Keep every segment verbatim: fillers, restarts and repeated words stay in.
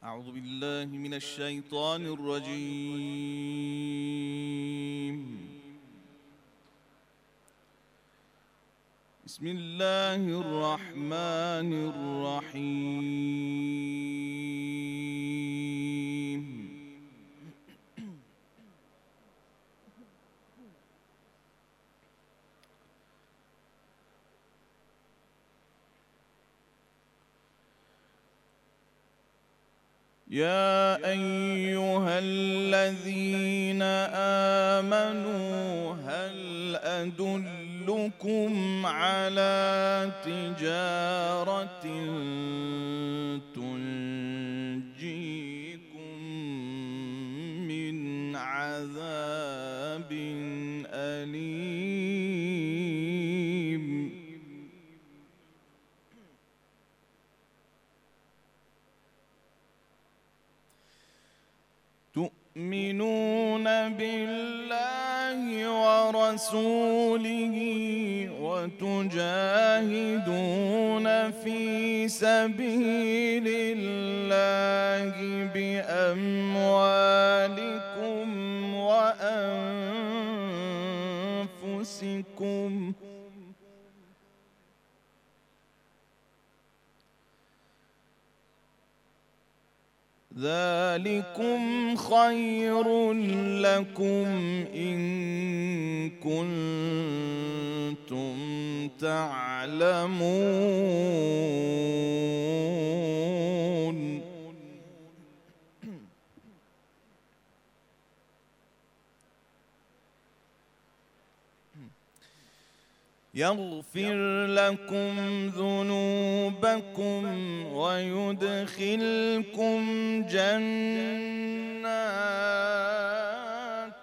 أعوذ بالله من الشيطان الرجيم. بسم الله الرحمن الرحيم. يا أيها الذين آمنوا هل أدلكم على تجارة تنجيكم من عذاب أليم. تؤمنون بالله ورسوله وتجاهدون في سبيل الله بأموالكم وأنفسكم ذلكم خير لكم إن كنتم تعلمون. يغفر لكم ذنوبكم ويدخلكم جنات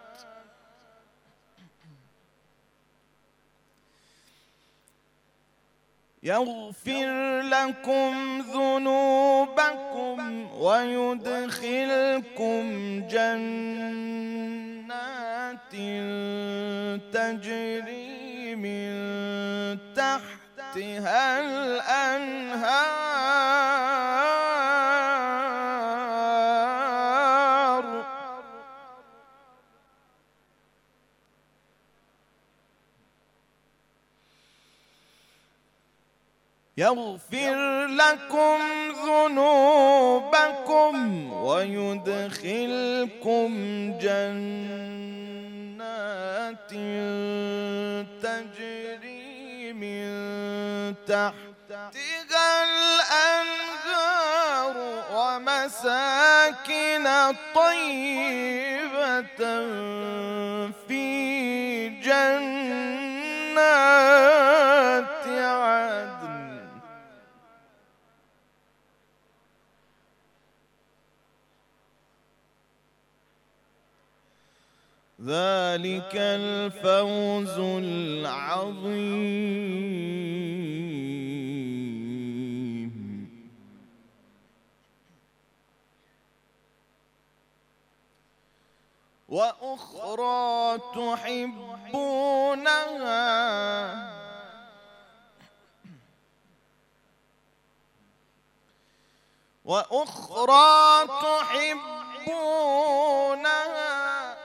يغفر لكم ذنوبكم ويدخلكم جنات تجري من تحتها الأنهار يغفر لكم ذنوبكم ويدخلكم جنات تجري من تحتها الأنهار ومساكن طيبة في جنات عدن ذلك الفوز العظيم. وأخرى تحبونها وأخرى تحبونها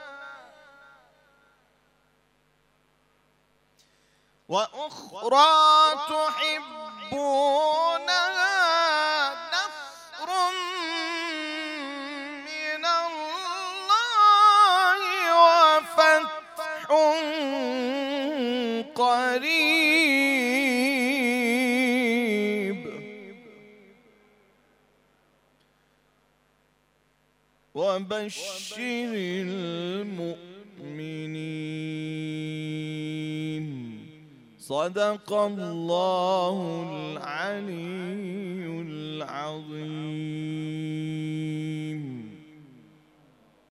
وأخرى تحبونها نصر من الله وفتح قريب وبشر المؤمنين. صدق الله العلي العظيم.